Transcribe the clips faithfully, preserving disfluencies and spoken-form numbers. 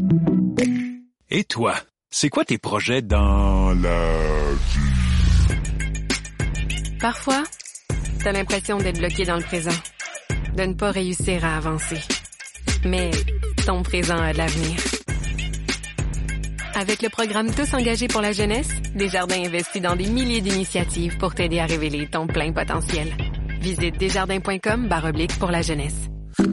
Et toi, c'est quoi tes projets dans la vie? Parfois, t'as l'impression d'être bloqué dans le présent, de ne pas réussir à avancer. Mais ton présent a de l'avenir. Avec le programme Tous engagés pour la jeunesse, Desjardins investit dans des milliers d'initiatives pour t'aider à révéler ton plein potentiel. Visite desjardins.com barre oblique pour la jeunesse.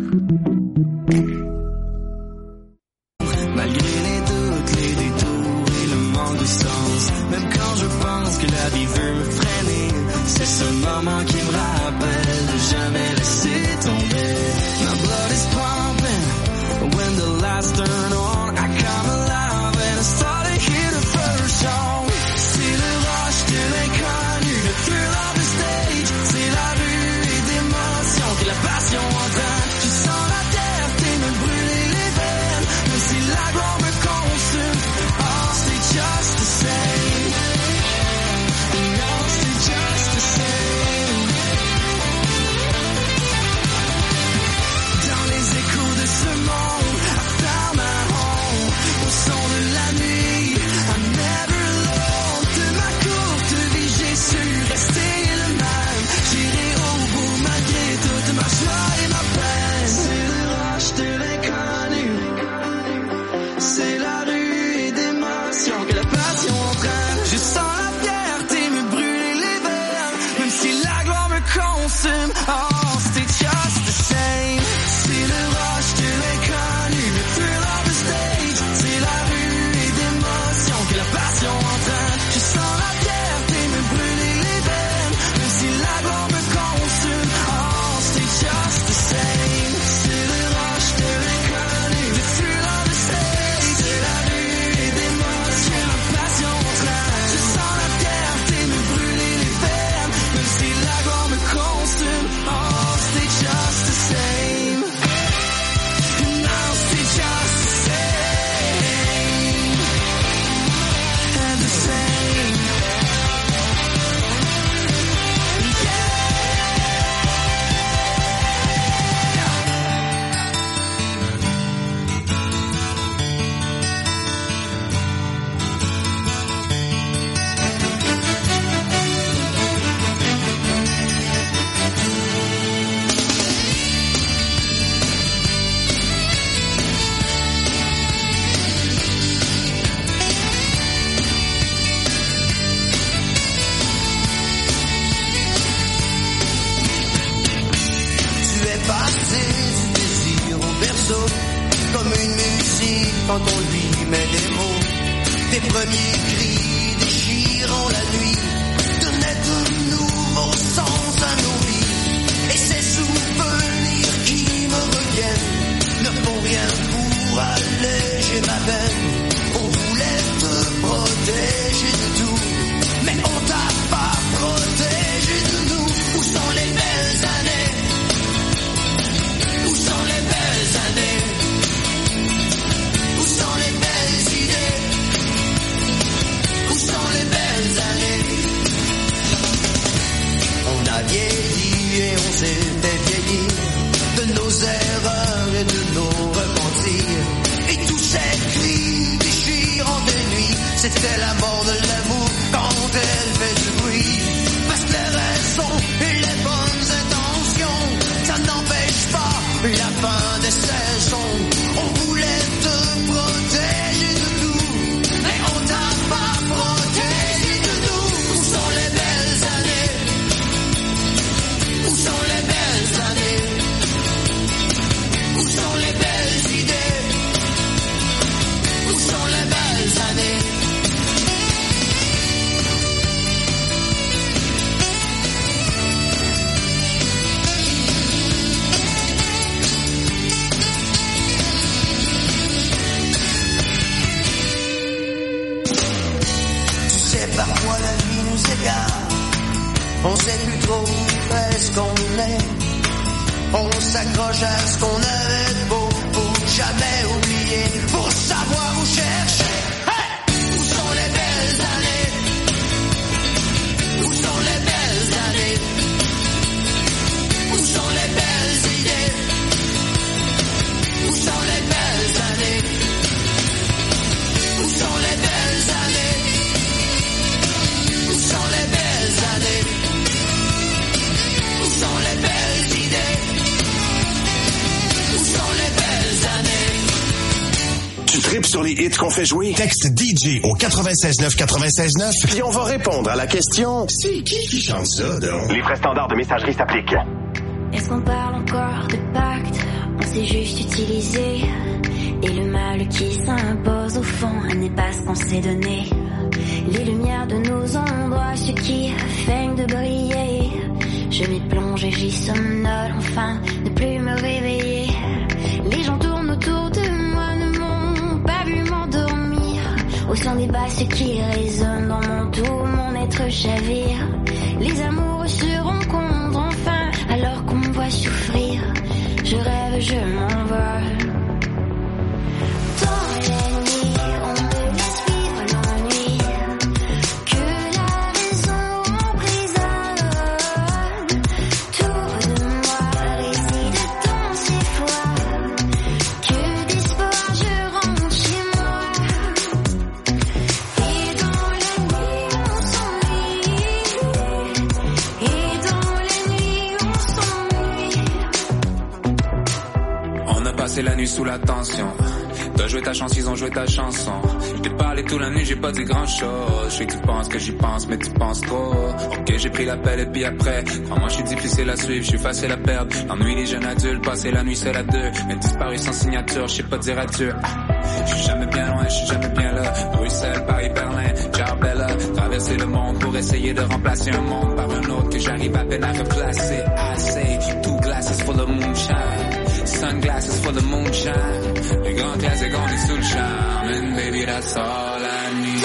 Malgré les doutes, les détours et le manque de sens, même quand je pense que la vie veut me freiner, c'est ce moment qui me rappelle de jamais laisser tomber. My blood is pumping when the lights turn on, I come alive and I start to hear the first song. C'est le rush de l'inconnu, le thrill of the stage, c'est la rue et d'émotions que la passion entraîne. Je sens la terre me brûler les veines, même si la gloire me consume. Oh, c'est just the same. Oh, c'est just the same. Dans les échos de ce monde, I found my home. Au son de la nuit, I'm never alone. De ma courte vie, j'ai su rester le même. J'irai au bout malgré toute ma joie et ma peine. C'est le rush de l'inconnu, c'est la rue et d'émotions que la passion entraîne. Je sens la fierté me brûler les veines, même si la gloire me consume. Oh, c'est just the same. C'est le rush de l'inconnu, le thrill of the stage, c'est la rue et d'émotions que la passion entraîne. Je sens la fierté me brûler les veines, même si la gloire me consume. Oh, c'est just the same. C'est le rush de l'inconnu, le thrill of the stage, c'est la rue et d'émotions que la passion entraîne. Je sens la fierté me brûler les veines, même si la gloire me consume. Oh, c'est just the same. Now c'est just the same. And the same. Tu es parti du désir au berceau, comme une musique quand on lui met des mots. Tes premiers cris déchirant la nuit donnaient de nouveaux sens à nos vies. Et ces souvenirs qui me reviennent ne font rien pour alléger ma peine. On voulait te protéger de tout, mais on t'a pas protégé de nous. Où sont les belles années? Où sont les belles années? Où sont les belles idées? Où sont les belles années? On a vieilli et on s'était vieilli de nos erreurs et de nos repentirs. Et tous ces cris déchirants des nuits, c'était la mort de l'amour quand elle fait du bruit. Parce que les raisons et les bonnes intentions, ça n'empêche pas la fin des saisons. On voulait te protéger de tout, mais on t'a pas protégé de nous. Où sont les belles années? Où sont les belles années? Où sont les belles idées? Où sont les belles années? Parfois la vie nous égare, on sait plus trop où est-ce qu'on est. On s'accroche à ce qu'on avait de beau pour jamais oublier, pour savoir où chercher. Hey! Où sont les belles années? Où sont les belles années? Où sont les belles idées? Où sont les belles années? Tu tripes sur les hits qu'on fait jouer? Texte D J au quatre-vingt-seize neuf quatre-vingt-seize neuf. Puis on va répondre à la question. C'est qui qui chante ça, donc? Les frais standards de messagerie s'appliquent. Est-ce qu'on parle encore de pacte? On s'est juste utilisé. Et le mal qui s'impose au fond n'est pas ce qu'on s'est donné. Les lumières de nos endroits, ce qui feignent de briller. Je m'y plonge et j'y somnole, enfin, ne plus me réveiller. Les gens tournent autour de moi, ne m'ont pas vu m'endormir. Au son des basses qui résonnent dans mon tout, mon être chavire. Les amoureux se rencontrent enfin, alors qu'on me voit souffrir. Je rêve, je m'envole. Dans la nuit, on me laisse vivre l'ennui. Que la raison emprisonne. Autour de moi réside dans ces fois. Que d'espoir je rentre chez moi. Et dans la nuit on s'ennuie. Et dans la nuit on s'ennuie. On a passé la nuit sous la tension. T'as joué ta chance, ils ont joué ta chanson. Je t'ai parlé toute la nuit, j'ai pas dit grand chose. Je sais que tu penses que j'y pense, mais tu penses trop. Ok, j'ai pris l'appel et puis après, crois-moi, je suis difficile à suivre, je suis facile à perdre. L'ennui des jeunes adultes, passer la nuit seul à deux. Mais disparu sans signature, je sais pas dire adieu. Je suis jamais bien loin, je suis jamais bien là. Bruxelles, Paris, Berlin, Ciao-Bella. Traverser le monde pour essayer de remplacer un monde par un autre que j'arrive à peine à replacer. I say, two glasses full of moonshine. Sunglasses for the moonshine. Les grands classiques, on est sous le charme. And baby, that's all I need.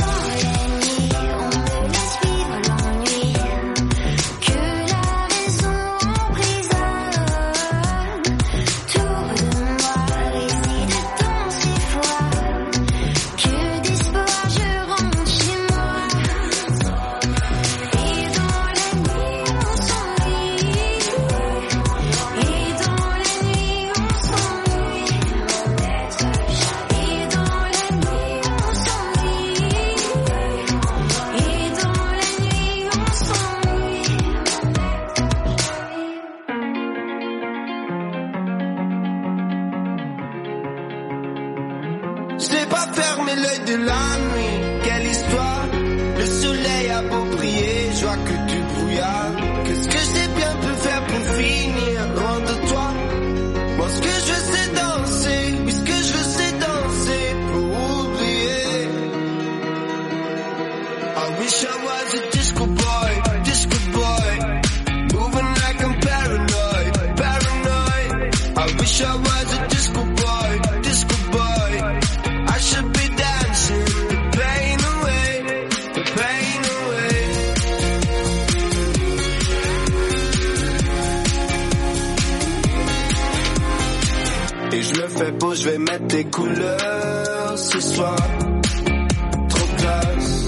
Je vais mettre tes couleurs ce soir. Trop classe.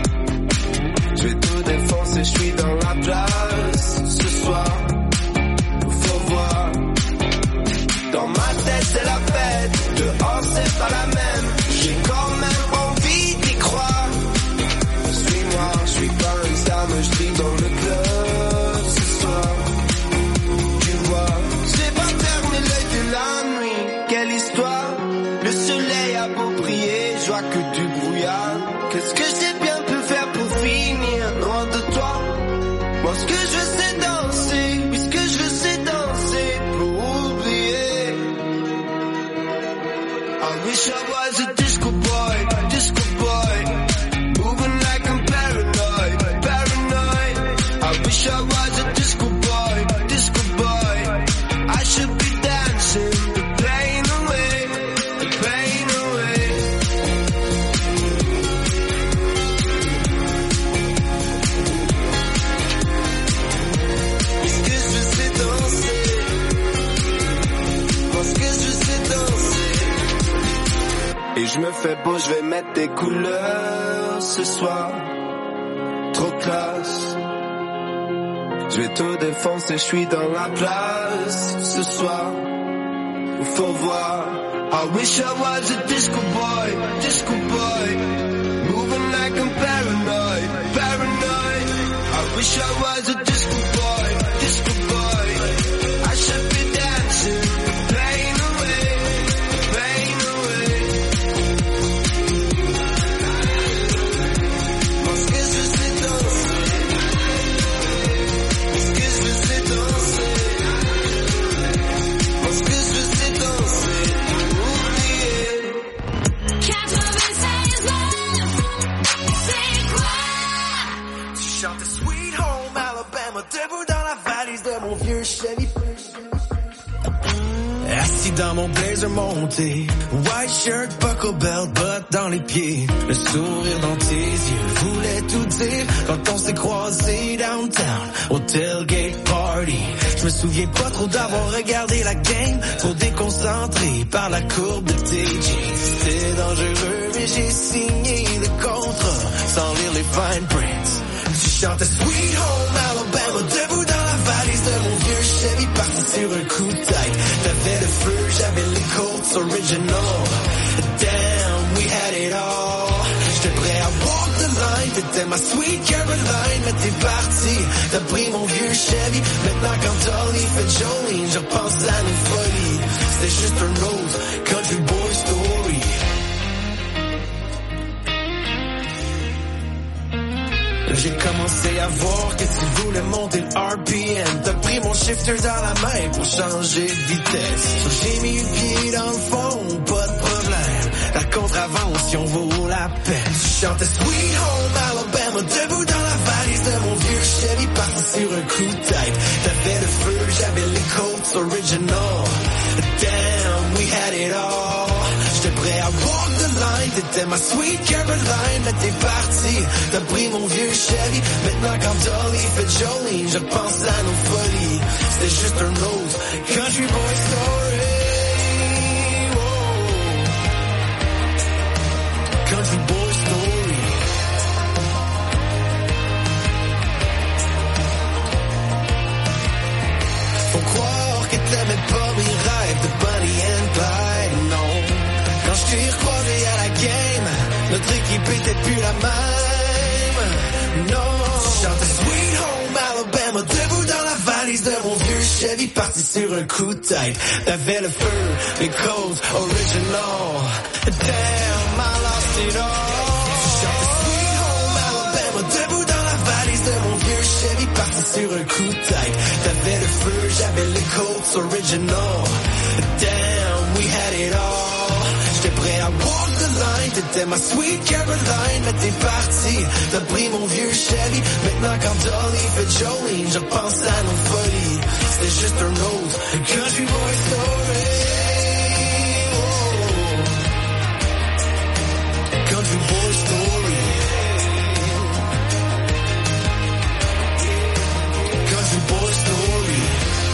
Je vais tout défoncer, je suis dans la place. Ce soir, faut voir. Dans ma tête c'est la fête. Dehors c'est pas la même. J'ai quand même envie d'y croire. Suis-moi, je suis pas une star, mais je vis dans le club ce soir. Tu vois, j'ai pas fermé l'œil de la nuit. Quelle histoire, le soleil a beau briller, je vois que du brouillard. Qu'est-ce que j'ai bien pu faire pour finir loin de toi? Moi ce que je veux c'est danser, oui ce que je veux c'est danser pour oublier. I wish I was a disco boy, disco boy, moving like I'm paranoid, paranoid. I wish I was a disco boy, disco boy, I should be dancing. Et je me fais beau, je vais mettre des couleurs ce soir. Trop classe. Je vais tout défoncer, je suis dans la place. Ce soir, faut voir. I wish I was a disco boy, disco boy, moving like I'm paranoid, paranoid. I wish I was a disco boy, disco boy, I should be dancing, playing away, playing away. dans mon blazer monté. White shirt, buckle belt, bottes dans les pieds. Le sourire dans tes yeux voulait tout dire. Quand on s'est croisés downtown, au tailgate party. Je me souviens pas trop d'avoir regardé la game. Trop déconcentré par la courbe de tes jeans. C'était dangereux, mais j'ai signé le contrat sans lire les fine prints. Tu chantais Sweet Home Alabama, debout dans la valise de mon vieux Chevy, parti sur un coup de tête. T'avais le feu, j'avais les Colts original. Damn, we had it all. J'étais prêt à walk the line, t'étais ma Sweet Caroline, mais t'es parti. T'as pris mon vieux Chevy, maintenant quand Dolly fait Jolene, je repense à nos folies. C'était juste un rose, country boy story. J'ai commencé à voir que tu voulais monter le R P M. T'as pris mon shifter dans la main pour changer de vitesse. So j'ai mis le pied dans le fond, pas de problème. La contravention vaut la peine. Tu chantais Sweet Home Alabama, debout dans la valise de mon vieux Chevy, parti sur un coup de tête. T'avais le feu, j'avais les Colts original. Damn, we had it all. J'étais prêt à walk the line, t'étais ma Sweet Caroline, mais t'es parti. T'as pris mon vieux Chevy, maintenant quand Dolly fait Jolene, je pense à nos folies. C'était juste un autre country boy story. Whoa. Country boy story. Faut croire que t'aimais pas mes rêves de Bonnie and Clyde, non. Quand je t'ai recroisé à la game, notre équipe était plus la même. Non, chantais Sweet Home Alabama, debout dans la valise de mon vieux Chevy, parti sur un coup de tête. T'avais le feu, les Colts original. Damn, I lost it all. Chantais Sweet Home Alabama, debout dans la valise de mon vieux Chevy, parti sur un coup de tête. T'avais le feu, j'avais les Colts original. Damn, we had it all. J'étais prêt à walk the line, t'étais ma Sweet Caroline, mais t'es parti. T'as pris mon vieux Chevy, maintenant quand Dolly fait Jolene, je pense à nos folies. C'était juste un autre country boy story. Oh. Country boy story. Country boy story.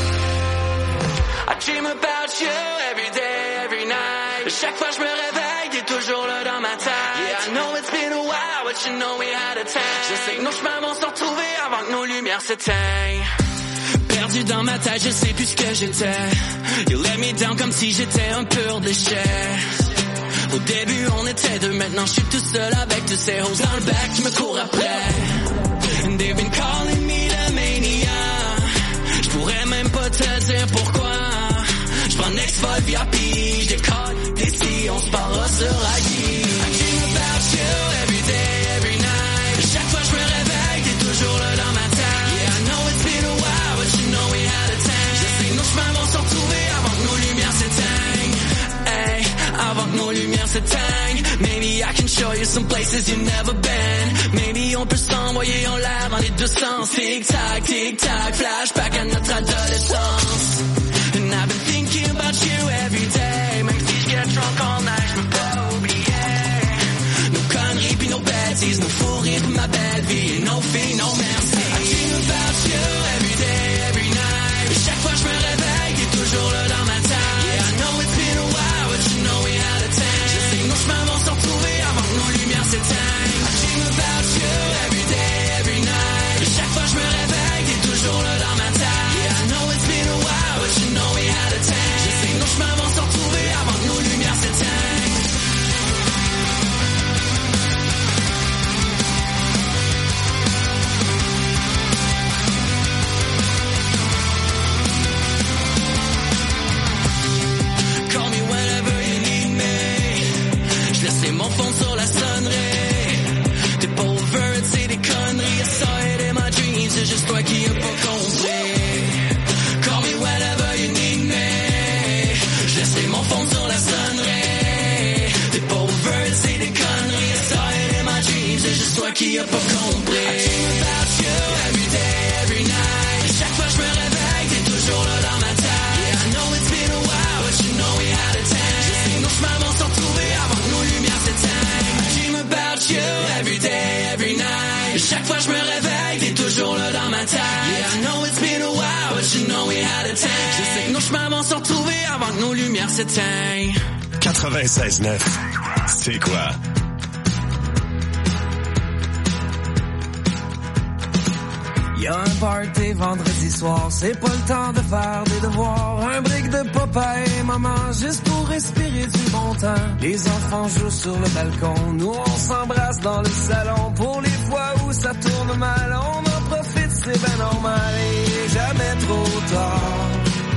I dream about you every day, every night. Chaque fois je me réveille, t'es toujours là dans ma tête. Yeah, I know it's been a while, but you know we had a time. Je sais que nos chemins vont se retrouver avant que nos lumières s'éteignent. Perdu dans ma tête, je sais plus ce que j'étais. You let me down comme si j'étais un pur déchet. Au début on était deux, maintenant je suis tout seul avec tous ces hoes dans le bac qui me courent après. And they've been calling me the maniac. Je pourrais même pas te dire pourquoi. J'prends Next Vol V I P, j'décolle d'ici, on se parlera sur I G. I dream about you every day, every night. Chaque fois je me réveille, t'es toujours là dans ma tête. Yeah, I know it's been a while, but you know we had a time. Je sais que nos chemins vont se retrouver avant que nos lumières s'éteignent. Hey, avant que nos lumières s'éteignent. Maybe I can show you some places you've never been. Maybe on peut s'envoyer en l'air dans les deux sens. Tic-tac, tic-tac, flashback à notre adolescence. And I've been thinking about you every day. Même si je get drunk all night, j'peux pas oublier nos conneries pis nos bêtises, nos fous rires pis ma belle vie. Et nos filles, nos merci. I dream about you every day, every night. Et chaque fois je me réveille, t'es toujours là dans ma tête. Yeah, I know it's been a while, but you know we had a time. Je sais que nos chemins vont se retrouver avant que nos lumières s'éteignent. I dream about you every day, every night. Et chaque fois je me réveille, t'es toujours là dans ma tête. Yeah, I know it's been a while, but you know we had a time. Je sais que nos chemins vont se retrouver avant que nos lumières s'éteignent. Call me whenever you need me. Je laisse mon phone sur la sonnerie. T'es pas over, c'est des conneries. I saw it in my dreams, c'est juste toi qui as pas compris. Call me whenever you need me. Je laisse mon phone sur la sonnerie. T'es pas over, c'est des conneries. I saw it in my dreams, c'est juste toi qui as pas compris. I dream about you every day, every night. Et chaque fois je me réveille, t'es toujours là dans ma tête. Yeah, I know it's been a while, but you know se retrouver avant que nos lumières s'éteignent. quatre-vingt-seize neuf, c'est quoi? Y'a un party vendredi soir, c'est pas le temps de faire des devoirs. Un brick de papa et maman, juste pour respirer du bon temps. Les enfants jouent sur le balcon, nous on s'embrasse dans le salon. Pour les fois où ça tourne mal, on en profite, c'est ben normal. Et jamais trop tard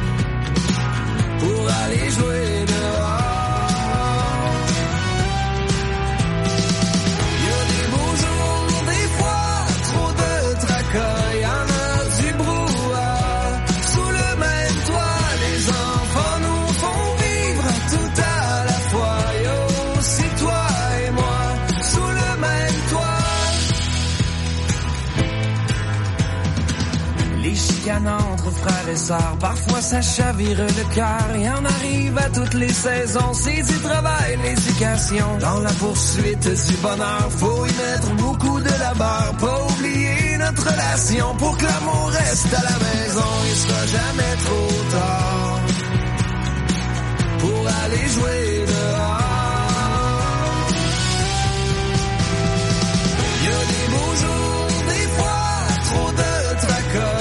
pour aller jouer dehors. Y'a des beaux jours, des fois trop de tracas. Entre frères et sœurs, parfois ça chavire le cœur. Y en arrive à toutes les saisons, c'est du travail, l'éducation. Dans la poursuite du bonheur, faut y mettre beaucoup de labeur. Pas oublier notre relation pour que l'amour reste à la maison. Il sera jamais trop tard pour aller jouer dehors. Y a des beaux jours, des fois trop de tracas.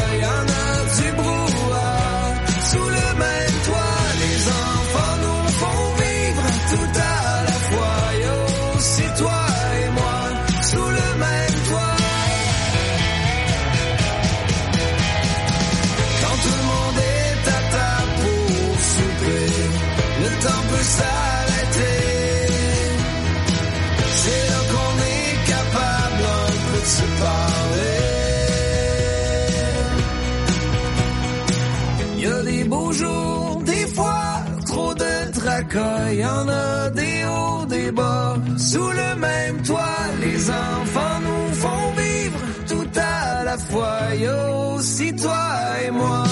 S'arrêter, c'est là qu'on est capable un peu de se parler. Y a des beaux jours, des fois trop de tracas. Y en a des hauts, des bas, sous le même toit. Les enfants nous font vivre tout à la fois. Y a aussi toi et moi.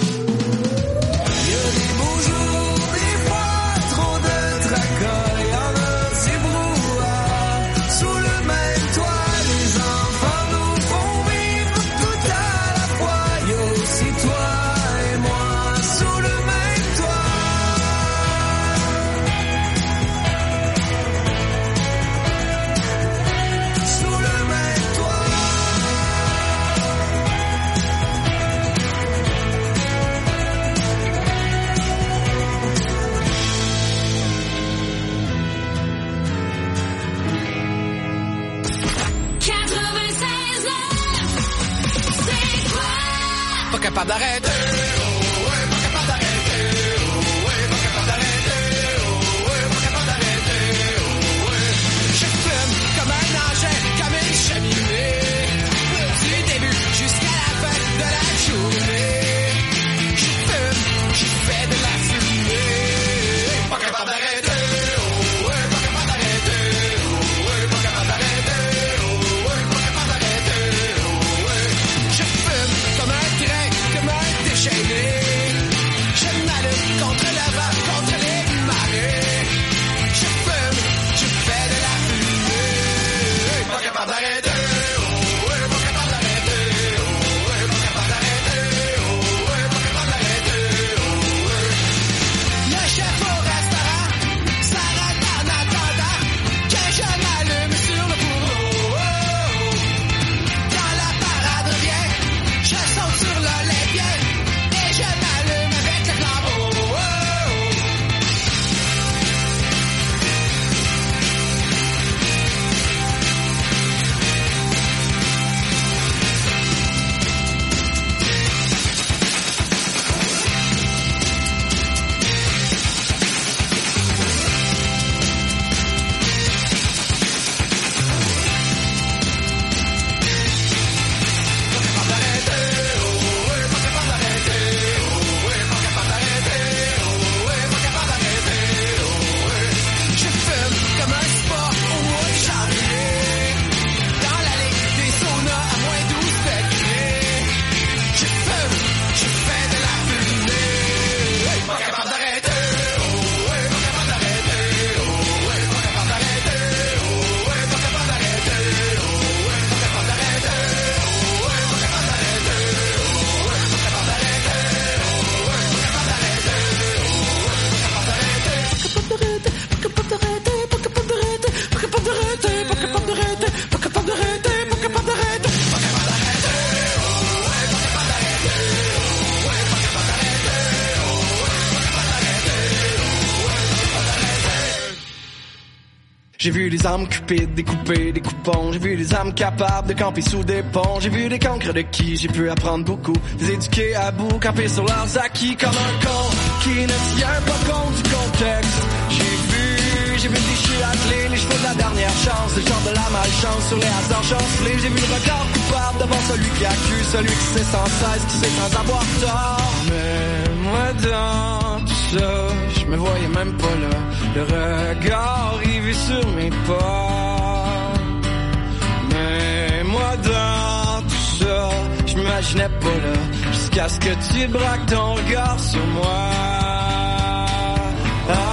Pas d'arrêter, oh ouais, pas capable d'arrêter, oh ouais, pas capable d'arrêter, oh ouais, pas capable d'arrêter, oh ouais. Je fume comme un engin, comme une cheminée, du début jusqu'à la fin de la journée. Je fume, je fais de la fumée, pas capable d'arrêter, oh ouais, pas capable d'arrêter, oh ouais, pas capable d'arrêter, oh ouais, pas capable d'arrêter, oh ouais. Je fume comme un train, comme un déchaîné. J'ai vu des âmes cupides découper des coupons. J'ai vu des âmes capables de camper sous des ponts. J'ai vu des cancres de qui j'ai pu apprendre beaucoup. Des éduqués à bout, camper sur leurs acquis comme un con qui ne tient pas compte du contexte. J'ai vu, j'ai vu des chiens attelés, les chevaux de la dernière chance, le genre de la malchance sur les hasards chancelés. J'ai vu le regard coupable devant celui qui accuse, celui qui sait sans cesse, qui sait sans avoir tort. Mais moi dans tout ça, je me voyais même pas là. Le regard rivé sur mes pas. Mais moi dans tout ça, je m'imaginais pas là, jusqu'à ce que tu braques ton regard sur moi. Ah.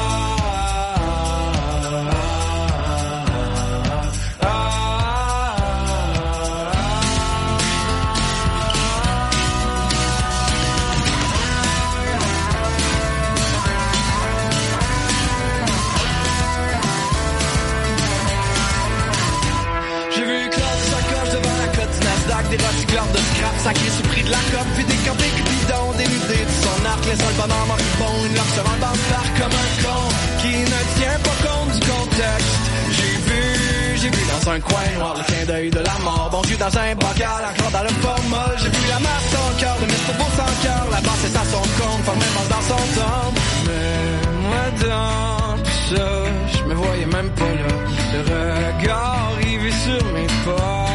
Des recycleurs de scrap, sacrés sous prix de la cope, puis des campés cupidons, dénudés de son arc, laissant le bonheur moribond, une leur se rend par comme un con, qui ne tient pas compte du contexte. J'ai vu, j'ai vu dans un coin noir, le clin d'œil de la mort, bon Dieu dans un bocal, encore dans le formol, j'ai vu la masse sans cœur, de mister Beau sans cœur, la basse c'est à son compte, pas même dans son temps. Mais moi dans tout ça, je me voyais même pas là, le regard rivé sur mes pas.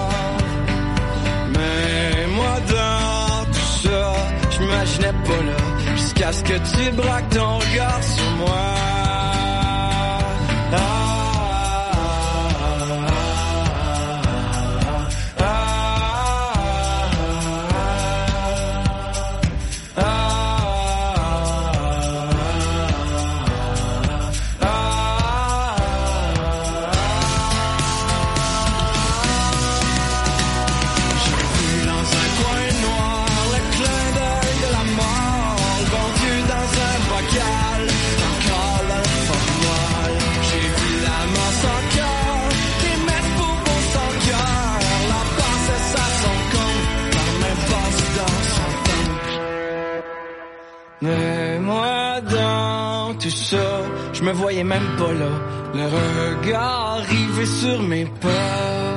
Dans tout ça, je m'imaginais pas là, jusqu'à ce que tu braques ton regard sur moi. Ah, ah, ah, ah, mais moi dans tout ça, je me voyais même pas là, le regard rivé sur mes pas.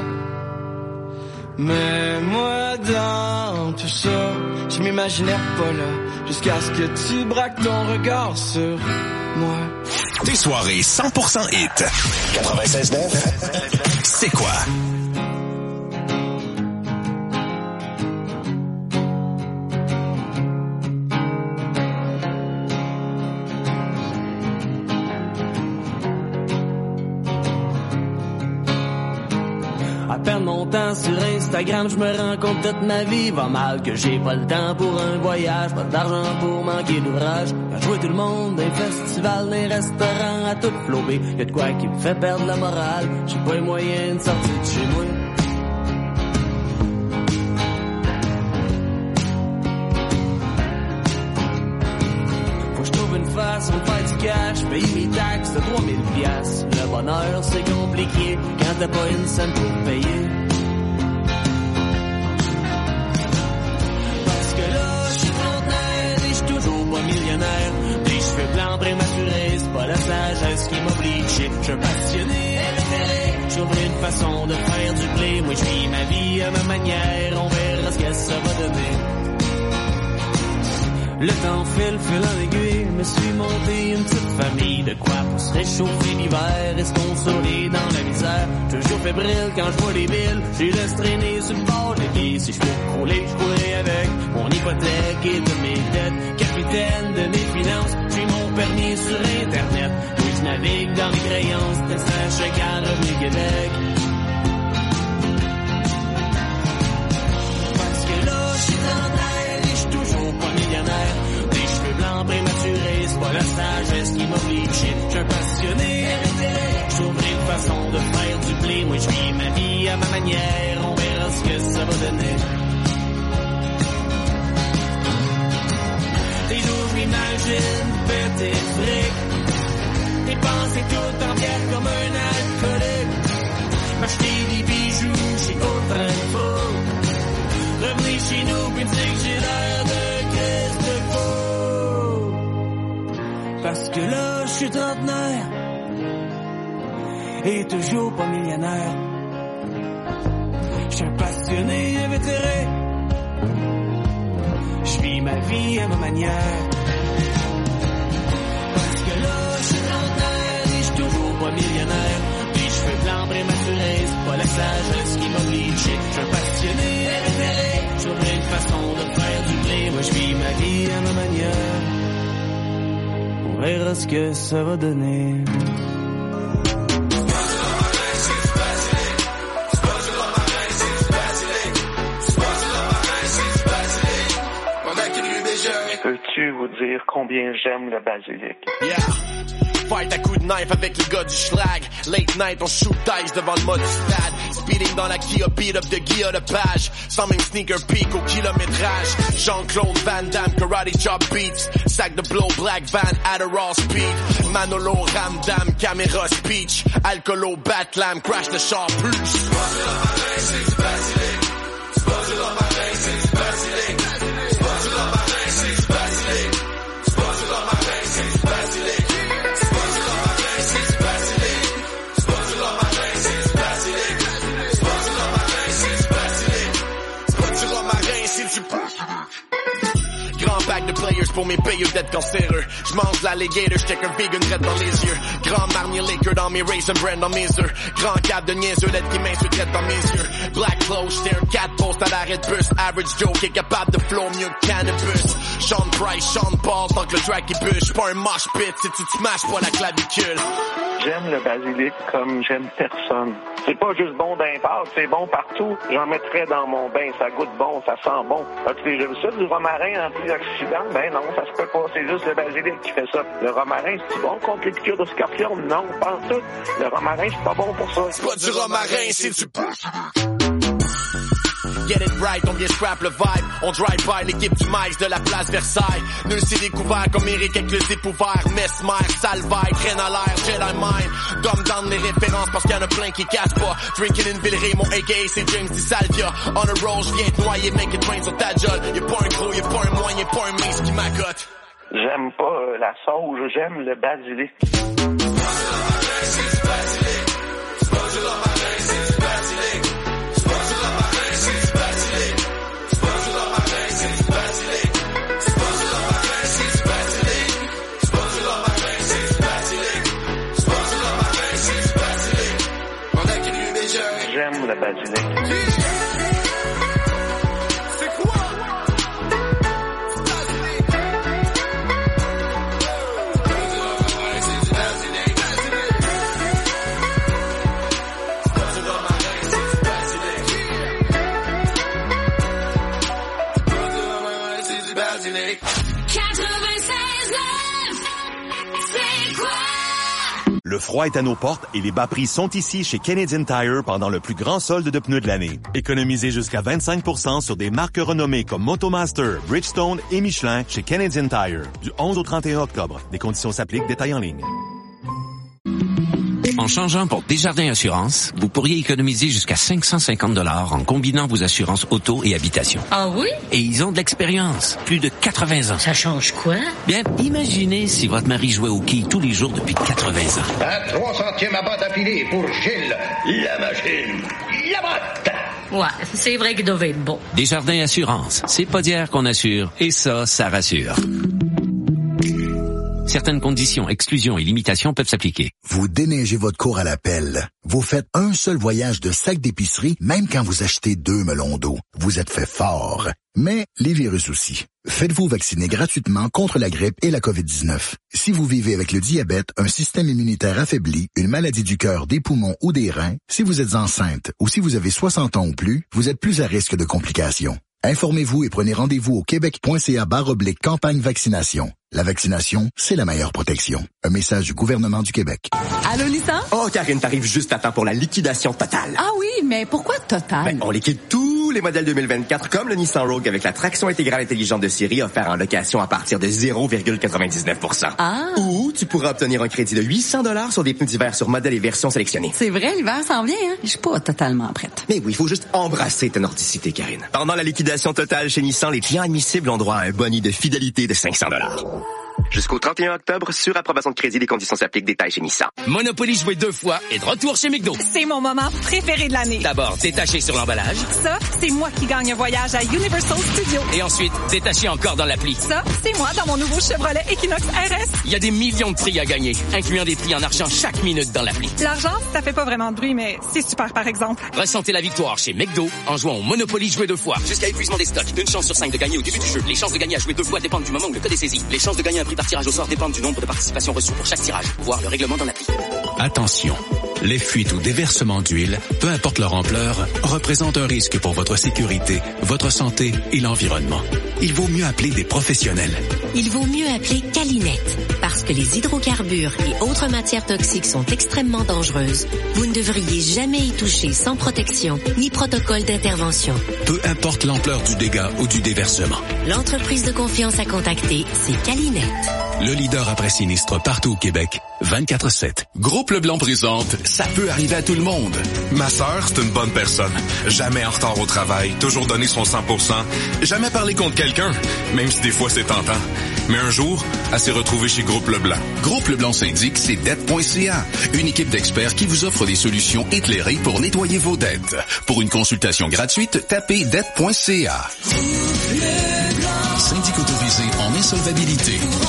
Mais moi dans tout ça, je m'imaginais pas là, jusqu'à ce que tu braques ton regard sur moi. Des soirées cent pour cent hit. quatre-vingt-seize neuf. C'est quoi? Perdre mon temps sur Instagram, je me rends compte toute ma vie va mal, que j'ai pas le temps pour un voyage, pas d'argent pour manquer d'ouvrage. Quand je vois tout le monde, des festivals, des restaurants à tout flober, y'a de quoi qui me fait perdre la morale, j'ai pas les moyens de sortir de chez moi. Faut que je trouve une façon de faire du cash, payer mes taxes de trois mille piastres. Le bonheur c'est compliqué quand t'as pas une scène pour payer. Parce que là, je suis trentenaire et je suis toujours pas millionnaire. Des cheveux blancs prématurés, c'est pas la sagesse qui m'oblige. Je suis passionné, intérêt, j'ouvre une façon de faire du blé. Moi je vis ma vie à ma manière, on verra ce que ça va donner. Le temps file, file en aiguille, me suis monté une petite famille. De quoi pour se réchauffer l'hiver et se consoler dans la misère. Toujours fébrile quand je vois les billes, j'ai laisse traîner sur le bord des quais. Si je peux crouler, je courrais avec mon hypothèque et de mes dettes. Capitaine de mes finances, j'ai mon permis sur Internet. Oui, je navigue dans mes créances, testant chaque an revenu Québec. Parce que là, je suis dans l'air et je suis toujours pas millionnaire. Des cheveux blancs prématurés, c'est pas la sagesse qui m'oblige. Je suis un passionné, j'ouvre une façon de faire du blé. Moi je vis ma vie à ma manière, on verra ce que ça va donner. Des jours je m'imagine péter le fric, dépenser tout entière comme un alcoolique, m'acheter des bijoux chez Audrey Faux, revenir chez nous puis me dire que j'ai l'air de Christ de faux. Parce que là je suis trentenaire et toujours pas millionnaire. J'suis un passionné invétéré. J'vis ma vie à ma manière. Parce que là, j'suis trentenaire et j'suis toujours pas millionnaire. Puis j'fais blanc prématuré, c'est pas la sagesse qui m'oblige. J'suis un passionné invétéré. J'aurais une façon de faire du blé. Moi j'vis ma vie à ma manière. On verra ce que ça va donner. Peux-tu vous dire combien j'aime le basilic? Yeah! Fight à coups de knife avec les gars du schlag. Late night, on shoot dice devant le mode du stade. Speeding dans la Kia, beat up de Guilla de page. Sans même sneaker peak au kilométrage. Jean-Claude Van Damme, karate chop beats. Sac de blow, black van, Adderall speed. Manolo, Ramdam, caméra speech. Alcoolo, Batlam, crash the char plus. C'est pas du Romarin, c'est du basilic. C'est pas du Romarin, c'est du basilic. C'est pas du Romarin, c'est du basilic. C'est pas du Romarin, c'est du basilic. Grand pack de players pour mes payeux d'être cancéreux. J'mange l'alligator, j'check un vegan red dans les yeux. Grand marnier liquor dans mes raisin brand dans mes œufs. Grand cap de niaiseux, lettre qui m'insulte dans mes yeux. Black clothes, j'étais un cat post à l'arrêt de bus. Average Joe qui est capable de flow mieux que cannabis. Sean Price, Sean Paul, tant que le track il bûche. J'suis pas un mosh pit si tu te smashes pas la clavicule. J'aime le basilic comme j'aime personne. C'est pas juste bon d'un part, c'est bon partout. J'en mettrais dans mon bain, ça goûte bon, ça sent bon. As-tu déjà vu ça, du romarin antioxydant? Ben non, ça se peut pas, c'est juste le basilic qui fait ça. Le romarin, c'est bon contre les piqûres de scorpion? Non, pas en tout. Le romarin, c'est pas bon pour ça. C'est pas du romarin, c'est du Get it right, on vient scrap le vibe. On drive by l'équipe du maïs de la place Versailles. Nul s'est découvert comme Eric avec le zip ouvert. Mesmer, Salvaille, traîne à l'air, Jedi Mind. Dumb down les références parce qu'il y en a plein qui cassent pas. Drinking in Villeray, mon A K A c'est James Di Salvia. On a roll, j'viens te noyer, make it rain sur ta jolle. Y'a pas un gros, y'a pas un moyen, y'a pas un mince qui m'accote. J'aime pas euh, la sauge, j'aime le basilic. J'aime le basilic. C'est quoi? Le froid est à nos portes et les bas prix sont ici chez Canadian Tire pendant le plus grand solde de pneus de l'année. Économisez jusqu'à vingt-cinq pour cent sur des marques renommées comme Motomaster, Bridgestone et Michelin chez Canadian Tire. Du onze au trente et un octobre. Des conditions s'appliquent, détails en ligne. En changeant pour Desjardins Assurance, vous pourriez économiser jusqu'à cinq cent cinquante dollars en combinant vos assurances auto et habitation. Ah oui? Et ils ont de l'expérience, plus de quatre-vingts ans. Ça change quoi? Bien, imaginez si votre mari jouait au quilles tous les jours depuis quatre-vingts ans. Un trois centièmes à bas d'affilée pour Gilles, la machine, la botte. Ouais, c'est vrai qu'il devait être bon. Desjardins Assurance, c'est pas d'hier qu'on assure, et ça, ça rassure. Certaines conditions, exclusions et limitations peuvent s'appliquer. Vous déneigez votre cour à la pelle. Vous faites un seul voyage de sac d'épicerie, même quand vous achetez deux melons d'eau. Vous êtes fait fort. Mais les virus aussi. Faites-vous vacciner gratuitement contre la grippe et la covid dix-neuf. Si vous vivez avec le diabète, un système immunitaire affaibli, une maladie du cœur, des poumons ou des reins, si vous êtes enceinte ou si vous avez soixante ans ou plus, vous êtes plus à risque de complications. Informez-vous et prenez rendez-vous au québec.ca barre oblique campagne vaccination. La vaccination, c'est la meilleure protection. Un message du gouvernement du Québec. Allô, Nissan? Oh, Karine, t'arrives juste à temps pour la liquidation totale. Ah oui, mais pourquoi totale? Ben, on liquide tous les modèles deux mille vingt-quatre, comme le Nissan Rogue avec la traction intégrale intelligente de série offert en location à partir de zéro virgule quatre-vingt-dix-neuf pour cent. Ah. Ou tu pourras obtenir un crédit de huit cents dollars sur des pneus d'hiver sur modèles et versions sélectionnées. C'est vrai, l'hiver s'en vient, hein? Je suis pas totalement prête. Mais oui, il faut juste embrasser ta nordicité, Karine. Pendant la liquidation totale chez Nissan, les clients admissibles ont droit à un boni de fidélité de cinq cents dollars. Jusqu'au trente et un octobre, sur approbation de crédit, les conditions s'appliquent. Détails chez Nissan. Monopoly joué deux fois et de retour chez McDo. C'est mon moment préféré de l'année. D'abord, détaché sur l'emballage. Ça, c'est moi qui gagne un voyage à Universal Studios. Et ensuite, détaché encore dans l'appli. Ça, c'est moi dans mon nouveau Chevrolet Equinox R S. Il y a des millions de prix à gagner, incluant des prix en argent chaque minute dans l'appli. L'argent, ça fait pas vraiment de bruit, mais c'est super par exemple. Ressentez la victoire chez McDo en jouant au Monopoly joué deux fois. Jusqu'à épuisement des stocks. Une chance sur cinq de gagner au début du jeu. Les chances de gagner à jouer deux fois dépendent du moment où le code est saisi. Les chances de gagner un prix par tirage au sort dépendent du nombre de participations reçues pour chaque tirage. Voir le règlement dans l'appli. Attention, les fuites ou déversements d'huile, peu importe leur ampleur, représentent un risque pour votre sécurité, votre santé et l'environnement. Il vaut mieux appeler des professionnels. Il vaut mieux appeler Calinette, parce que les hydrocarbures et autres matières toxiques sont extrêmement dangereuses. Vous ne devriez jamais y toucher sans protection ni protocole d'intervention. Peu importe l'ampleur du dégât ou du déversement. L'entreprise de confiance à contacter, c'est Calinette. Le leader après sinistre partout au Québec, vingt-quatre sept. Groupe Leblanc présente « Ça peut arriver à tout le monde ». Ma sœur, c'est une bonne personne. Jamais en retard au travail, toujours donner son cent pour cent. Jamais parler contre quelqu'un, même si des fois c'est tentant. Mais un jour, elle s'est retrouvée chez Groupe Leblanc. Groupe Leblanc syndique, c'est dette point c a. Une équipe d'experts qui vous offre des solutions éclairées pour nettoyer vos dettes. Pour une consultation gratuite, tapez dette point c a. Syndic autorisé en insolvabilité.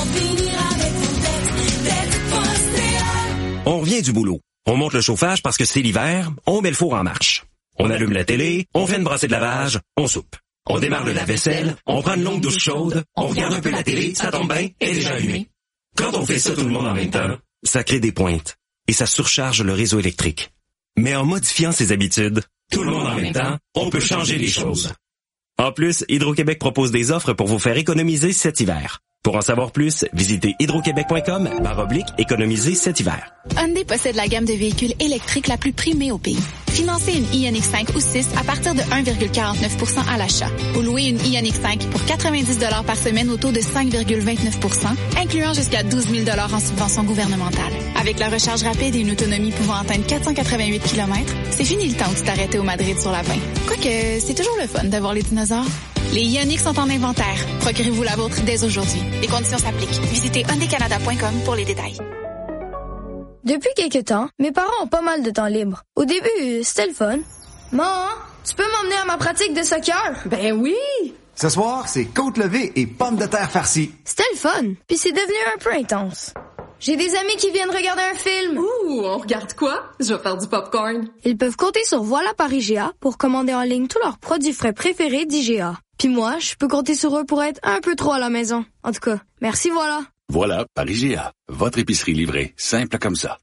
On revient du boulot. On monte le chauffage parce que c'est l'hiver, on met le four en marche. On allume la télé, on fait une brassée de lavage, on soupe. On démarre le lave-vaisselle, on prend une longue douche chaude, on regarde un peu la télé, ça tombe bien, elle est déjà allumée. Quand on fait ça tout le monde en même temps, ça crée des pointes et ça surcharge le réseau électrique. Mais en modifiant ses habitudes, tout le monde en même temps, on peut changer les choses. En plus, Hydro-Québec propose des offres pour vous faire économiser cet hiver. Pour en savoir plus, visitez hydroquebec point com barre oblique économiser cet hiver. Hyundai possède la gamme de véhicules électriques la plus primée au pays. Financez une Ioniq cinq ou six à partir de un virgule quarante-neuf pour cent à l'achat. Ou louez une Ioniq cinq pour quatre-vingt-dix dollars par semaine au taux de cinq virgule vingt-neuf pour cent, incluant jusqu'à douze mille dollars en subvention gouvernementale. Avec la recharge rapide et une autonomie pouvant atteindre quatre cent quatre-vingt-huit kilomètres, c'est fini le temps où tu t'arrêtais au Madrid sur la vingt. Quoique, c'est toujours le fun d'avoir les dinosaures. Les Ioniq sont en inventaire. Procurez-vous la vôtre dès aujourd'hui. Les conditions s'appliquent. Visitez hyundai canada point com pour les détails. Depuis quelque temps, mes parents ont pas mal de temps libre. Au début, c'était le fun. Maman, tu peux m'emmener à ma pratique de soccer? Ben oui! Ce soir, c'est côte levée et pommes de terre farcies. C'était le fun, puis c'est devenu un peu intense. J'ai des amis qui viennent regarder un film. Ouh, on regarde quoi? Je vais faire du popcorn. Ils peuvent compter sur Voilà par I G A pour commander en ligne tous leurs produits frais préférés d'I G A. Puis moi, je peux compter sur eux pour être un peu trop à la maison. En tout cas, merci Voilà. Voilà par I G A. Votre épicerie livrée, simple comme ça.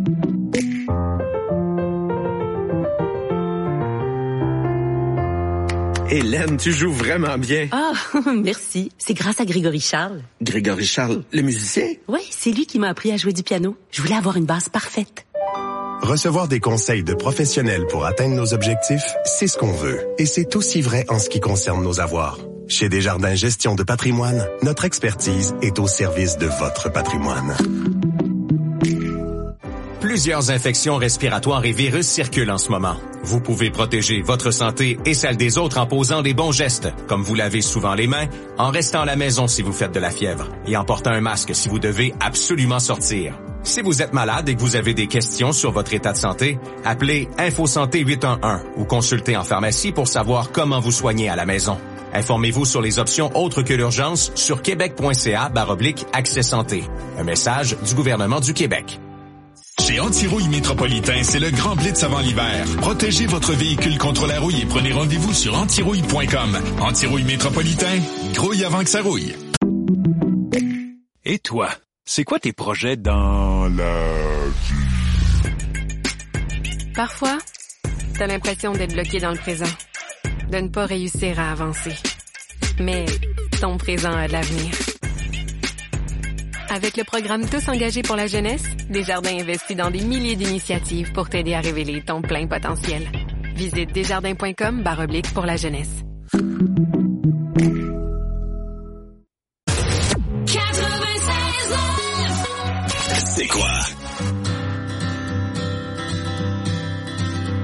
Hélène, tu joues vraiment bien. Ah, merci. C'est grâce à Grégory Charles. Grégory Charles, le musicien? Oui, c'est lui qui m'a appris à jouer du piano. Je voulais avoir une base parfaite. Recevoir des conseils de professionnels pour atteindre nos objectifs, c'est ce qu'on veut. Et c'est aussi vrai en ce qui concerne nos avoirs. Chez Desjardins Gestion de patrimoine, notre expertise est au service de votre patrimoine. Plusieurs infections respiratoires et virus circulent en ce moment. Vous pouvez protéger votre santé et celle des autres en posant des bons gestes, comme vous lavez souvent les mains, en restant à la maison si vous faites de la fièvre et en portant un masque si vous devez absolument sortir. Si vous êtes malade et que vous avez des questions sur votre état de santé, appelez InfoSanté huit un un ou consultez en pharmacie pour savoir comment vous soigner à la maison. Informez-vous sur les options autres que l'urgence sur québec point c a barre oblique accès santé. Un message du gouvernement du Québec. Chez Antirouille Métropolitain, c'est le grand blitz avant l'hiver. Protégez votre véhicule contre la rouille et prenez rendez-vous sur antirouille point com. Antirouille Métropolitain, grouille avant que ça rouille. Et toi, c'est quoi tes projets dans la vie? Parfois, t'as l'impression d'être bloqué dans le présent, de ne pas réussir à avancer. Mais ton présent a de l'avenir. Avec le programme Tous engagés pour la jeunesse, Desjardins investit dans des milliers d'initiatives pour t'aider à révéler ton plein potentiel. Visite desjardins point com barre oblique pour la jeunesse. C'est quoi?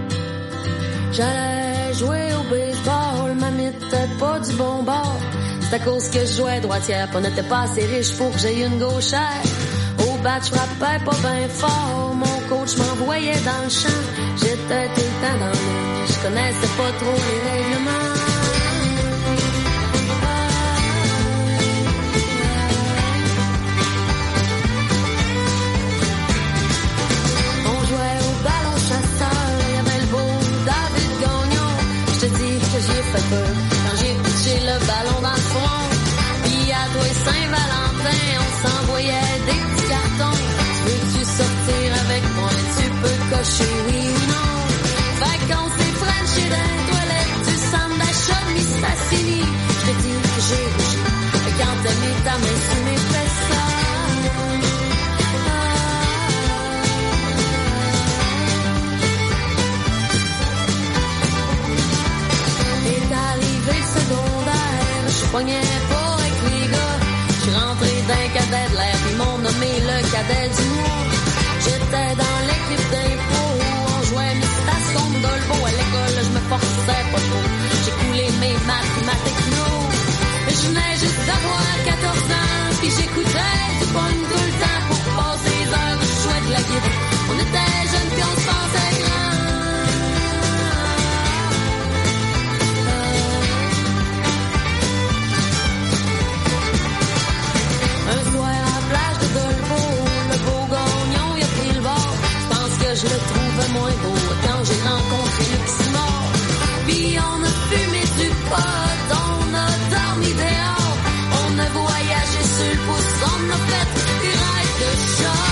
J'allais jouer au baseball, ma mythe peut-être pas du bon bord. C'est à cause que je jouais droitière, pis on n'était pas assez riche pour que j'aie une gauchère. Au bat, je frappais pas ben fort, mon coach m'envoyait dans le champ. J'étais tout le temps dans le lit, je connaissais pas trop les règlements. On jouait au ballon chasseur, il y avait le beau David Gagnon. Je te dis que j'y ai fait peur quand j'ai pitché le ballon dans le fond. Puis à toi et Saint-Valentin, on s'envoyait des petits cartons. Veux-tu sortir avec moi? Tu peux cocher oui ou non. Vacances et French et dans les toilettes du centre d'achat de Mistassini. Je te dis que j'ai rougi quand t'as mis ta main sur mes fesses. Est arrivé le secondaire, je pognais pas avec les gars. J'suis rentré d'un cadet de l'air, ils m'ont nommé le cadet du mois. J'étais dans l'équipe d'impro, on jouait Mistas contre Dolbo. À l'école, je me forçais pas trop. J'ai coulé mes maths et ma techno. Je venais juste d'avoir quatorze ans, puis j'écoutais du bon tout le temps pour passer les heures où je jouais de la guitare. On était jeunes puis on se pensait grand. Un soir à la plage de Dolbo, le beau Gagnon, il a pris le bord. Je pense que je le trouvais moins beau quand j'ai rencontré le petit mort. Puis on a fumé du pot, on a dormi dehors. On a voyagé sur le pouce, on a fait des rêves de chat.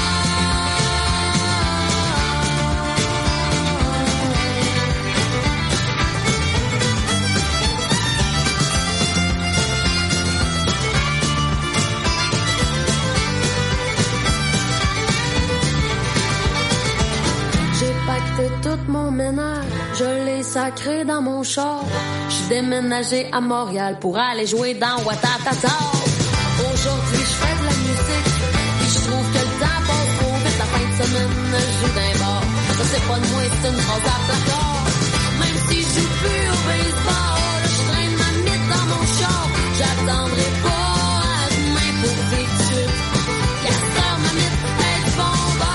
J'ai pacté tout mon ménage, je l'ai sacré dans mon char. J'suis déménagé à Montréal pour aller jouer dans Ouattatata. Aujourd'hui je fais de la musique, puis je trouve que le temps passe trop vite. La fin de semaine, je joue d'un bar. Ça c'est pas de moi, c'est une phrase à placard. Même si je joue plus au baseball, je traîne ma mythe dans mon char. J'attendrai pas à demain pour vivre tout de suite. La sœur ma mythe, elle est bon bord.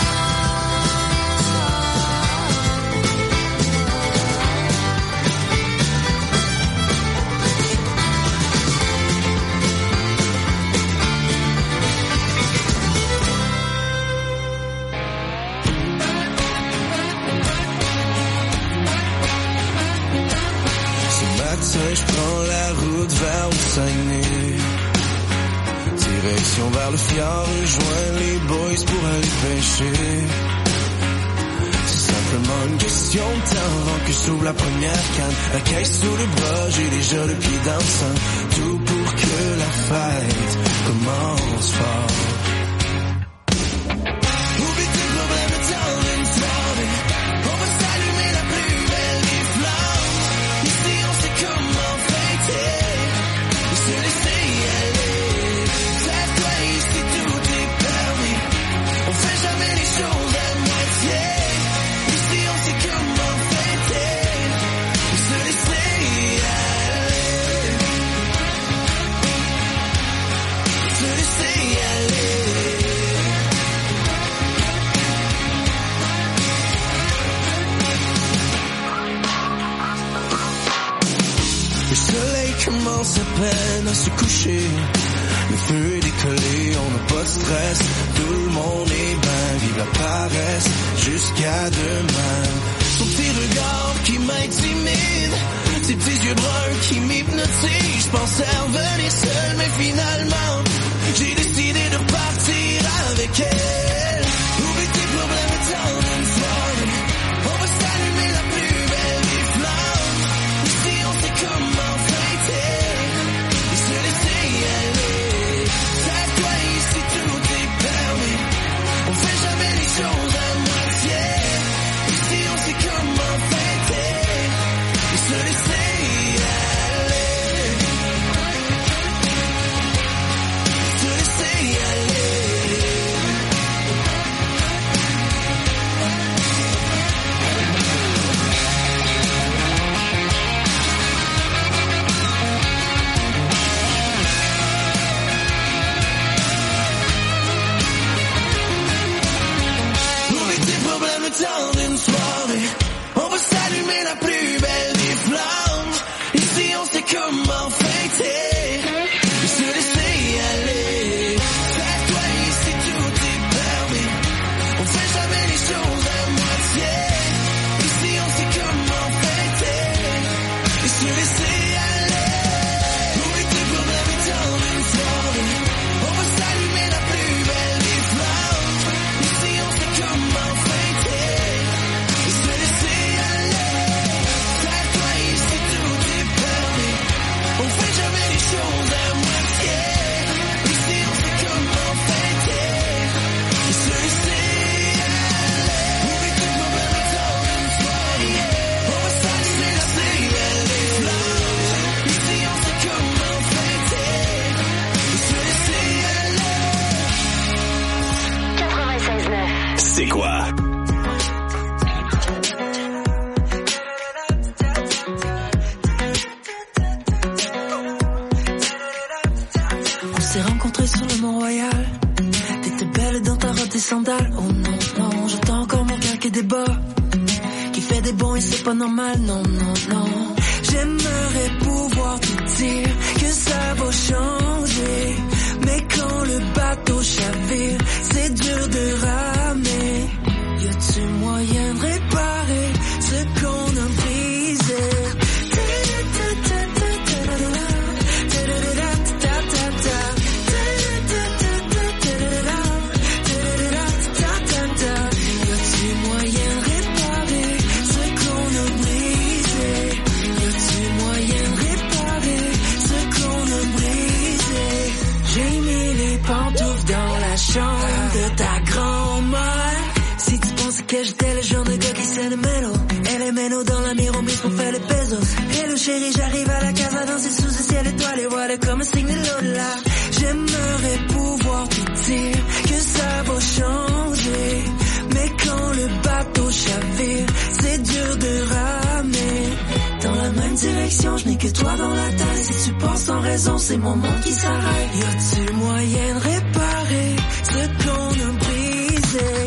Je prends la route vers le Saguenay. Direction vers le fjord, rejoindre les boys pour aller pêcher. C'est simplement une question de temps avant que j'ouvre la première canne. La caisse sous le bras, j'ai déjà le pied dans le sang. Tout pour que la fête commence fort. Oublie tes problèmes dans une soirée. On va s'allumer la plus belle des flammes. Ici on sait comment fêter et se laisser aller. Lève-toi ici, tout est permis. On fait jamais les choses à moitié. Ici on sait comment fêter et se laisser aller. Se laisser aller. Le soleil commence à peine à se coucher. Le feu est décollé, on n'a pas de stress. Tout le monde est bien, vive la paresse. Jusqu'à demain. Son petit regard qui m'intimide, ses petits yeux bruns qui m'hypnotisent. Je pensais revenir seul, mais finalement j'ai décidé de repartir avec elle. Oublie tes problèmes dans une soirée. On va s'allumer la plus belle des flammes. Ici on sait comment fêter et se laisser aller. Lève-toi ici, tout est permis. On fait jamais les choses à moitié. Ici on sait comment fêter et se laisser aller. Se laisser aller. des bons et c'est pas normal, non, non, non. J'aimerais pouvoir te dire que ça va changer, mais quand le bateau chavire, c'est dur de ramer. Y a-tu moyen de réparer ce qu'on a brisé? Chambre de ta grand-mère. Si tu penses que j'étais le genre de gars qui sait le mélo, elle est mélo dans la mire, on mise pour faire le pesos. Hello chérie, j'arrive à la casa danser sous ce ciel étoilé, voilà comme un signe de l'au-delà. J'aimerais pouvoir te dire que ça va changer, mais quand le bateau chavire, c'est dur de ramer. Dans la même direction, je n'ai que toi dans la tête. Si tu penses sans raison, c'est mon monde qui s'arrête. Y a-tu moyen de réparer ce qu'on a brisé?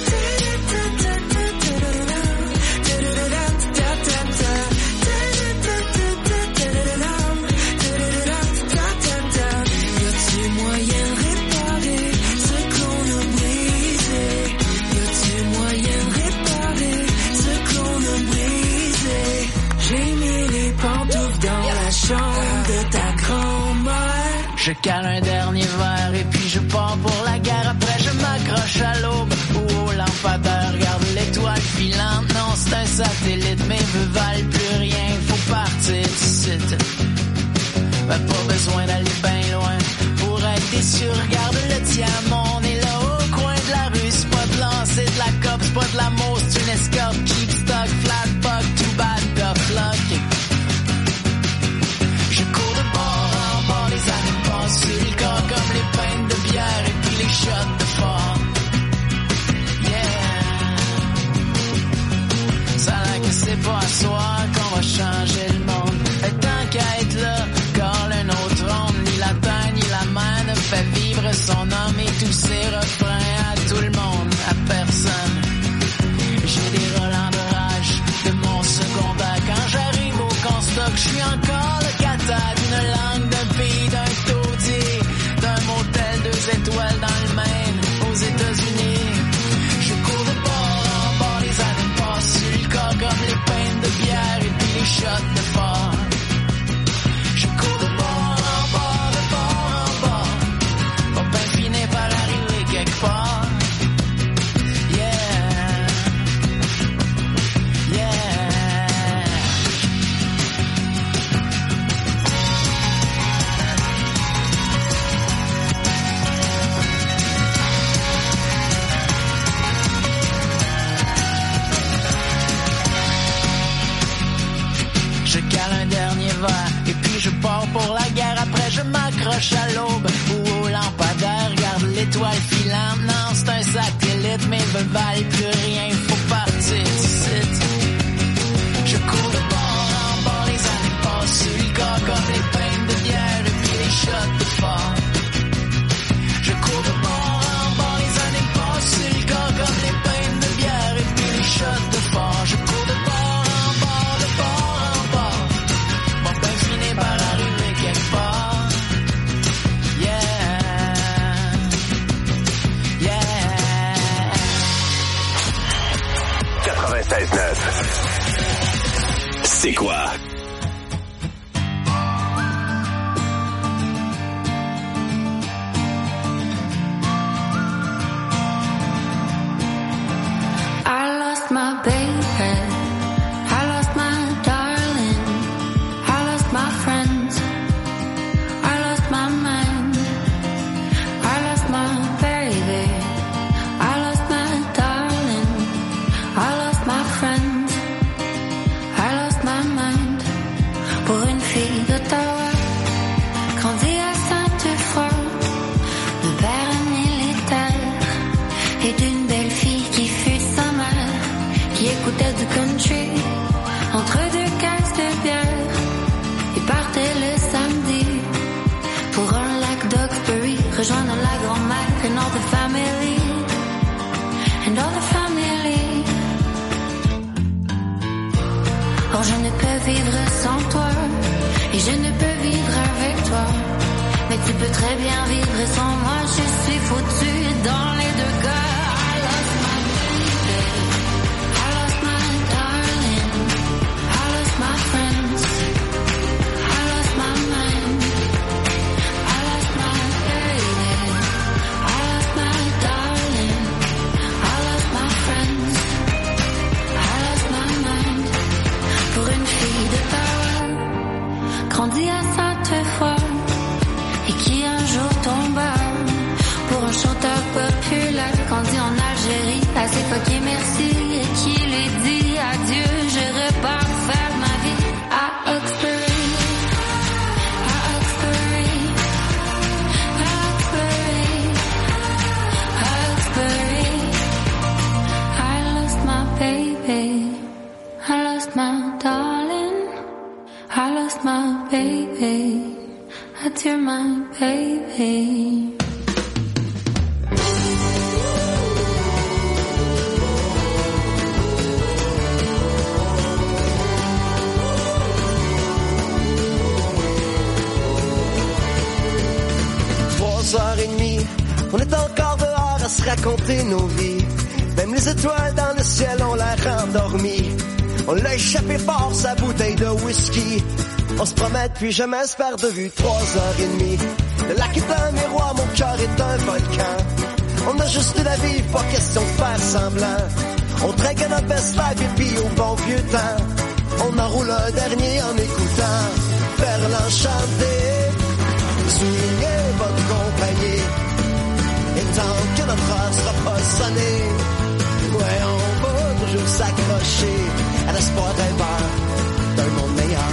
De ta grand-mère. Je cale un dernier verre et puis je pars pour la guerre. Après je m'accroche à l'aube ou au lampadaire. Regarde l'étoile filante, non c'est un satellite. Mes vœux valent plus rien, faut partir d'ici. Ben, pas besoin d'aller bien loin pour être déçu. Regarde le diamant, on est là au coin de la rue. C'est pas de lancer de la cope, c'est pas de l'amour, c'est une escorte. Keep stock, flat buck, too bad, tough luck. Je cours de bord en bord, les années passent sur le corps comme les pintes de bière et puis les shots de fort. Yeah. Ça a l'air que c'est pas à soir qu'on va changer le monde. Et tant qu'à être là, quand un autre ronde, ni la terre ni la mer ne fait vivre son homme et tous ses refrains à tout le monde, à personne. J'ai des relents de rage de mon secondaire quand j'arrive au constat que je suis encore le d'une langue, d'un pays, d'un taudis, d'un motel, deux étoiles dans le Maine, aux États-Unis. Je cours de bord en bord, les années passent sur le corps comme les pintes de bière et puis les shots de fort. Je cours de bord en bord, de bord en bord, va bien finir par arriver quelque part. Et puis je pars pour la guerre, après je m'accroche à l'aube ou au lampadaire. Regarde l'étoile filante, non c'est un satellite, mes vœux valent plus rien, faut partir d'ici. Je cours de bord en bord, les années passent sur le corps comme les pintes de bière et puis les shots de fort. Je cours de bord en bord, les années passent sur le corps comme les pintes de bière et puis les shots de fort. Je cours de bord en bord, de bord en bord, par arriver quelque part. Yeah. Yeah. quatre-vingt-seize neuf. C'est quoi? I lost my baby. I lost my darling. I lost my friends. I lost my mind. I lost my baby. I lost my darling. I lost my friends. I lost my mind. Pour une fille d'Ottawa, grandie à Sainte-Foy, de père militaire et d'une belle fille qui fut sa mère, qui écoutait du country entre deux caisses de bière et partait le samedi pour un lac d'Oxbury, rejoindre la grand-mère and all the family, and all the family. je ne peux vivre sans toi, et je ne peux vivre avec toi. Mais tu peux très bien vivre sans moi, je suis foutue dans les deux cas. I lost my baby, I lost my darling, I lost my friends, I lost my mind, I lost my baby, I lost my darling, I lost my friends, I lost my mind. Pour une fille de parole, grandie à Sainte-Foy, et qui un jour tomba pour un chanteur populaire, grandi en Algérie, à s'époquer merci, et qui lui dit adieu, je repars faire ma vie à Oxbury, à Oxbury, à Oxbury, à Oxbury. I lost my baby, I lost my darling, I lost my baby. Adieu, my baby. Trois heures et demie, on est encore dehors à se raconter nos vies. Même les étoiles dans le ciel ont l'air endormies. On l'a échappé fort sa bouteille de whisky. On se promet puis jamais se perd de vue. Trois heures et demie, le lac est un miroir, mon cœur est un volcan. On a juste la vie, pas question de faire semblant. On trinque notre best life et puis au bon vieux temps, on en roule un dernier en écoutant faire l'enchanté. Soulignez votre compagnie, et tant que notre heure sera pas sonnée, ouais, on va toujours s'accrocher à l'espoir rêveur d'un monde meilleur.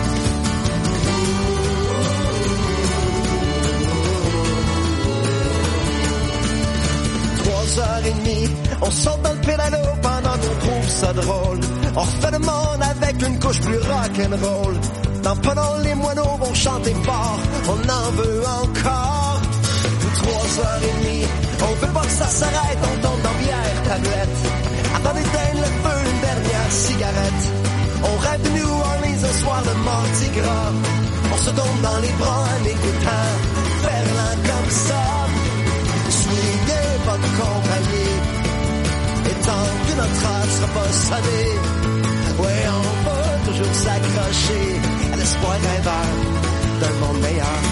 Trois heures et demie, on saute dans le pédalo pendant qu'on trouve ça drôle. On refait le monde avec une couche plus rock'n'roll. Dans pas long, les moineaux vont chanter fort, on en veut encore. Trois heures et demie, on veut pas que ça s'arrête, on tombe dans bière, tablette. Avant d'éteindre le feu, une dernière cigarette. On rêve de New Orleans un soir de Mardi Gras. On se tombe dans les bras en écoutant Ferland comme ça. Soulignez votre compagnie, et tant que notre heure sera pas sonnée, ouais, on va toujours s'accrocher à l'espoir rêveur d'un monde meilleur.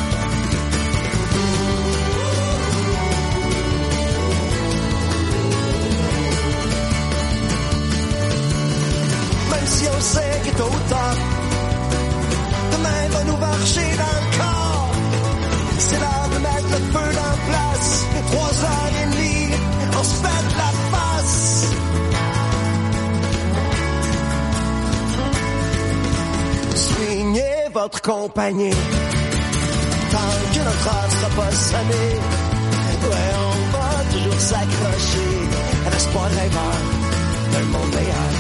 Même si on sait que tôt ou tard, demain va nous marcher dans le corps, c'est l'heure de mettre le feu dans place. Trois heures et demie, on se fait de la face. Soulignez votre compagnie, tant que notre heure sera pas sonnée, ouais, on va toujours s'accrocher à l'espoir rêveur d'un monde meilleur.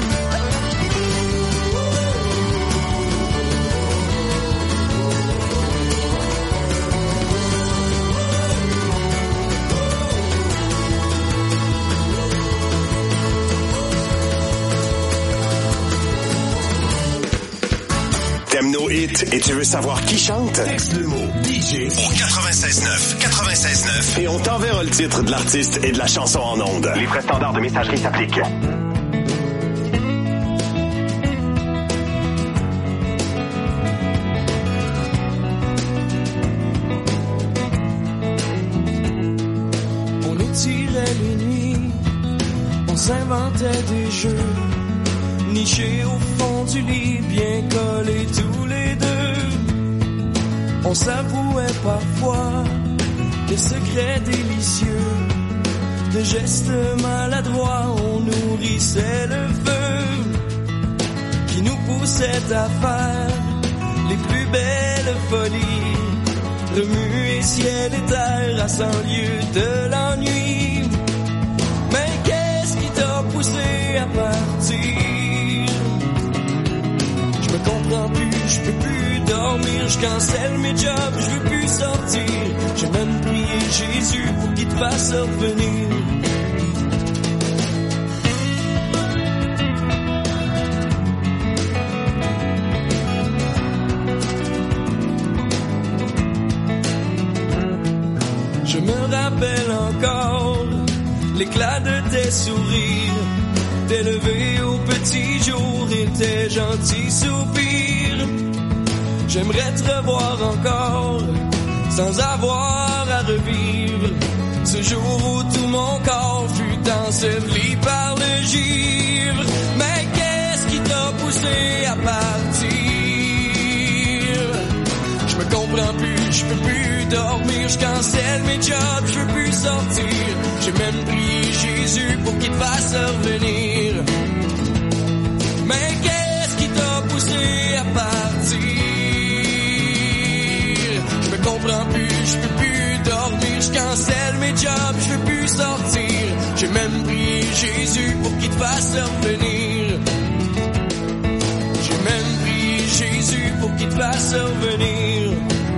T'aimes nos hits et tu veux savoir qui chante? Texte le mot D J au quatre-vingt-seize neuf quatre-vingt-seize neuf et on t'enverra le titre de l'artiste et de la chanson en ondes. Les frais standards de messagerie s'appliquent. On étirait les nuits, on s'inventait des jeux, nichés au fond du lit, bien collés tous les deux. On s'avouait parfois des secrets délicieux, de gestes maladroits, on nourrissait le feu qui nous poussait à faire les plus belles folies, remuer ciel et terre à cent lieues de l'ennui. Mais qu'est-ce qui t'a poussé à partir? Je me comprends plus, je peux plus dormir, je cancelle mes jobs, je veux plus sortir. J'ai même prié Jésus pour qu'il te fasse revenir. rappelle encore l'éclat de tes sourires, tes levées au petit jour et tes gentils soupirs. J'aimerais te revoir encore, sans avoir à revivre ce jour où tout mon corps fut enseveli par le givre. Mais qu'est-ce qui t'a poussé à partir? Je me comprends plus, je peux plus dormir, je cancelle mes jobs, je veux plus sortir. J'ai même prié Jésus pour qu'il te fasse revenir. Mais qu'est-ce qui t'a poussé à partir? Je me comprends plus, je peux plus dormir, je cancelle mes jobs, je veux plus sortir. J'ai même prié Jésus pour qu'il te fasse revenir. J'ai même prié Jésus pour qu'il te fasse revenir.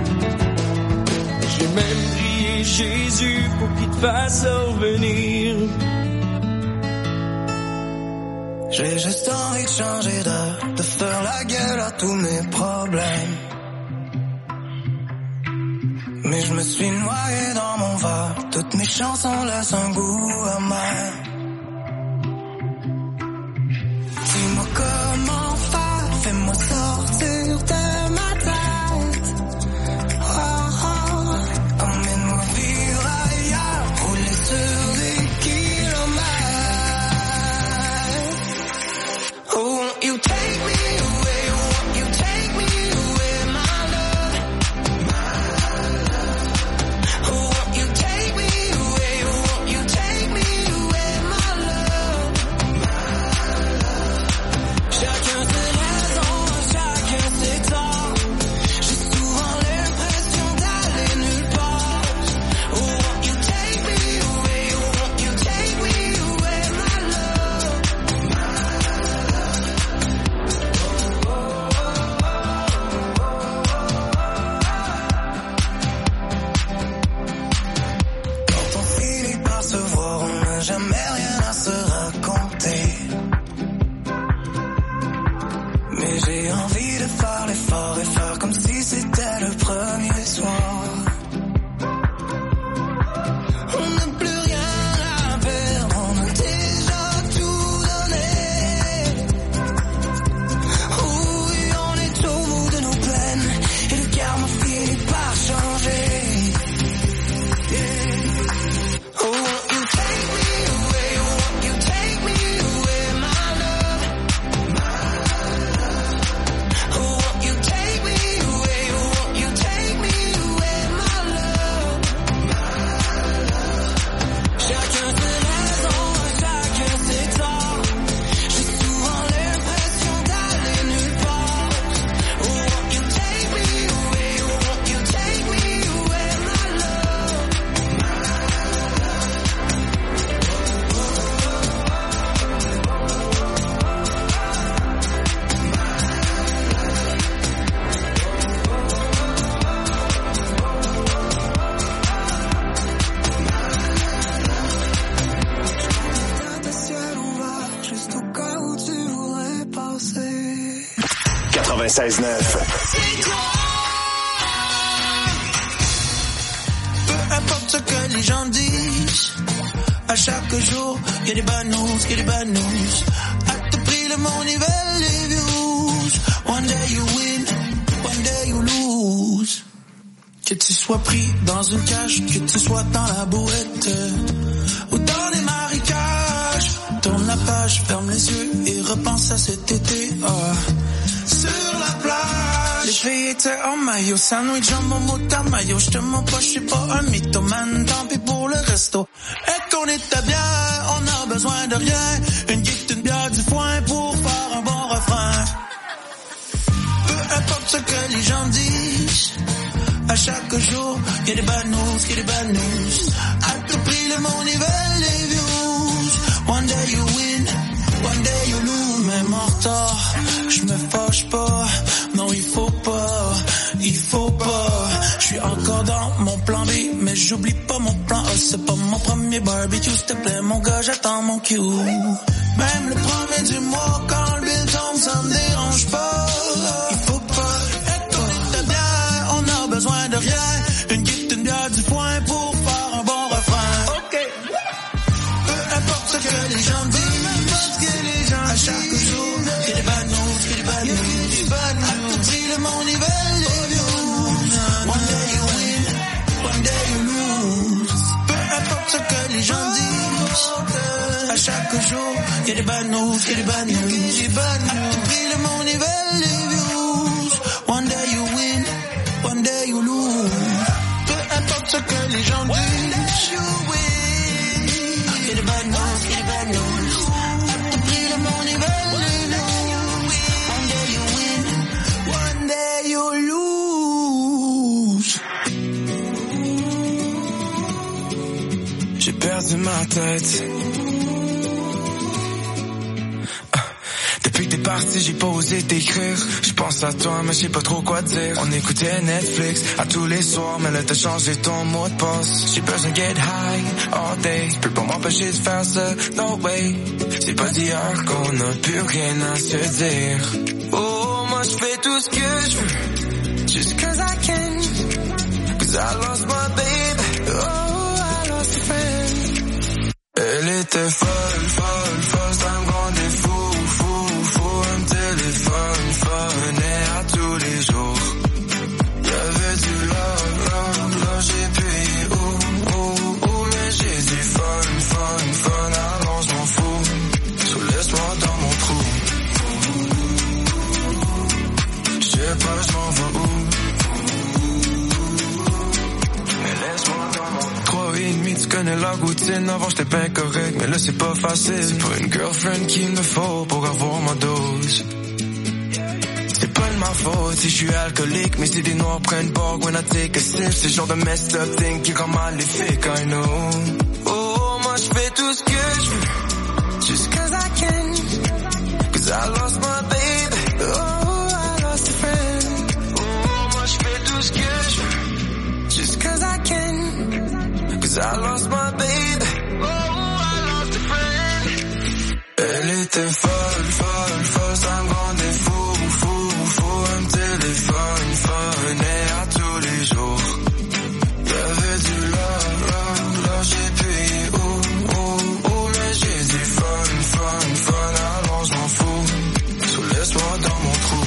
J'ai même prié Jésus pour qu'il te fasse revenir. J'ai juste envie de changer d'air, de faire la gueule à tous mes problèmes. Mais je me suis noyé dans mon verre, toutes mes chansons laissent un goût amer. Dis-moi comment faire, fais-moi sortir de ma tête. Oh, oh, emmène-moi vivre ailleurs, rouler sur des kilomètres. Oh, won't you take me away, won't you take me away, my love. Oh, won't you take me away, won't you take me away, my love. Chacun ses raisons, chacun ses torts. J'ai souvent l'impression d'aller nulle part. Oh, won't you take me away, won't you take me away, my love. Quand on finit par se voir, on n'a jamais rien à se raconter. Mais j'ai envie de faire l'effort et faire comme si c'était le premier soir. On n'a plus rien à perdre, on a déjà tout donné. Oui, on est au bout de nos peines et le karma finit par changer. Oh, won't you take me away, won't you take me away, my love. Oh, won't you take me away, won't you take me away, my love. Chacun ses raisons, chacun ses torts. J'ai souvent l'impression d'aller nulle part. Oh, won't you take me away, won't you take me away, my love. T'as ciel ouvert juste au cas où tu voudrais passer. quatre-vingt-seize neuf. Peu importe ce que les gens disent, à chaque jour, y a des bad news, y a des bad news. À tout prix, le monde nivelle les views. One day you win, one day you lose. Que tu sois pris dans une cage, que tu sois dans la bouette ou dans des marécages. Tourne la page, ferme les yeux et repense à cet été. Ah. Sur la plage, les filles étaient en maillot, sandwich, jambon, moutarde, maillot. J'te mens pas, j'suis pas un mythomane, tant pis pour le resto. Et qu'on était bien, on a besoin de rien. Une guide, une bière, du foin pour faire un bon refrain. Peu importe ce que les gens disent, à chaque jour, y'a des bad news, y'a des bad news. À tout prix, le monde nivelle les views. One day you win, one day you lose. Même en retard, j'me fâche pas. Non, il faut pas, il faut pas. J'suis encore dans mon plan B, mais j'oublie pas mon plan A. C'est pas mon premier barbecue, s'il te plaît, mon gars, j'attends mon cue. Même le premier du mois, quand le bill tombe, ça me dérange pas. Il faut pas être honnête bien, on a besoin de rien. Une guide, une bière, du foin pour faire un bon refrain. mon niveau, les views. One day you win, one day you lose. Peu importe ce que les gens disent, à chaque jour, y'a des bad news, y'a des bad news. À tout prix, le monde ils veulent les views. One day you win, one day you lose. Peu importe ce que les gens disent, you win. Y'a des bad news, y'a des bad news. À tout prix, le monde ils veulent les views. One day you win, one day you lose. J'ai perdu ma tête. Depuis que t'es parti, j'ai pas osé t'écrire. Je pense à toi, mais je sais pas trop quoi dire. On écoutait Netflix à tous les soirs, mais là t'as changé ton mot de passe. J'ai besoin de get high all day. Je peux pas m'empêcher de faire ça, no way. C'est pas d'hier qu'on a plus rien à se dire. Oh, moi je fais tout ce que je veux, just cause I can. Cause I lost my baby, oh I lost a friend. Elle était folle, folle, folle, c'est un grand défaut. Téléphone, phone, et à tous les jours. Y'avait du love, love, love, j'ai payé, oh, oh, oh, mais j'ai du fun, fun, fun, alors je m'en fous. So laisse-moi dans mon trou. J'sais pas, j'm'en vais où. Mais laisse-moi dans mon trou. Trois et demi, tu connais la routine. Avant j'étais bien correct, mais là c'est pas facile. C'est pas une girlfriend qu'il me faut pour avoir ma dose. C'est pas de ma faute si je suis alcoolique, mais si des noirs prennent bord when I take a sip, c'est le genre de messed up thing qui rend maléfique, I know. Oh, moi je fais tout ce que je veux, just cause I can. Cause I lost my baby, oh I lost a friend. Oh, moi je fais tout ce que je veux, just cause I can. Cause I lost my baby, oh I lost a friend. Elle était folle, folle, folle, c'est un grand défaut. Téléphone, phone, et à tous les jours. Y'avait du love, love, love, j'ai payé, oh, oh, oh, mais j'ai du fun, fun, fun, alors je m'en fous. So laisse-moi dans mon trou.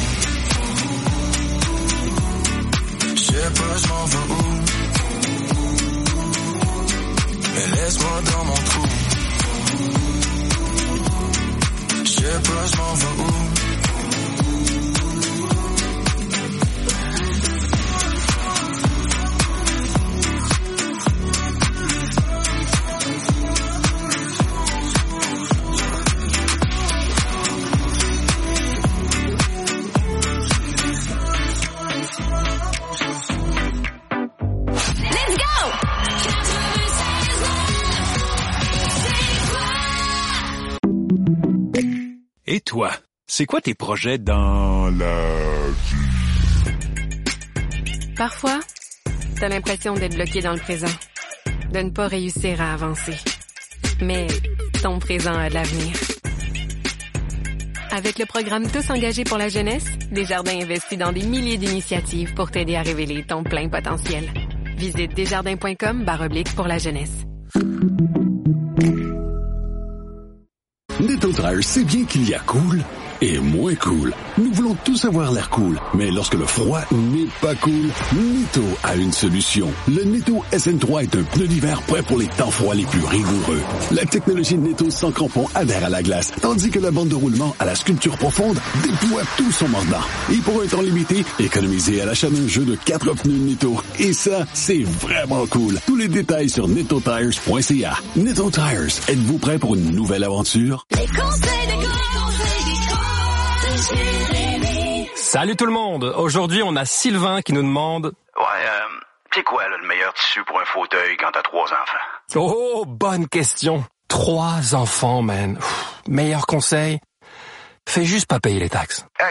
J'sais pas, j'm'en vais où. Mais laisse-moi dans mon trou. J'sais pas, j'm'en vais où. Et toi, c'est quoi tes projets dans la vie? Parfois, t'as l'impression d'être bloqué dans le présent, de ne pas réussir à avancer. Mais ton présent a de l'avenir. Avec le programme Tous engagés pour la jeunesse, Desjardins investit dans des milliers d'initiatives pour t'aider à révéler ton plein potentiel. Visite desjardins.com barre oblique pour la jeunesse. Netto Tires sait bien qu'il y a cool et moins cool. Nous voulons tous avoir l'air cool, mais lorsque le froid n'est pas cool, Netto a une solution. Le Netto S N trois est un pneu d'hiver prêt pour les temps froids les plus rigoureux. La technologie Netto sans crampons adhère à la glace, tandis que la bande de roulement à la sculpture profonde déploie tout son mordant. Et pour un temps limité, économisez à l'achat d'un jeu de quatre pneus Netto. Et ça, c'est vraiment cool. Tous les détails sur netto tires point c a. Netto Tires, êtes-vous prêt pour une nouvelle aventure? Les conseils des Salut tout le monde! Aujourd'hui, on a Sylvain qui nous demande... Ouais, euh, c'est quoi là, le meilleur tissu pour un fauteuil quand t'as trois enfants? Oh, bonne question! Trois enfants, man. Pff, meilleur conseil, fais juste pas payer les taxes. Ah,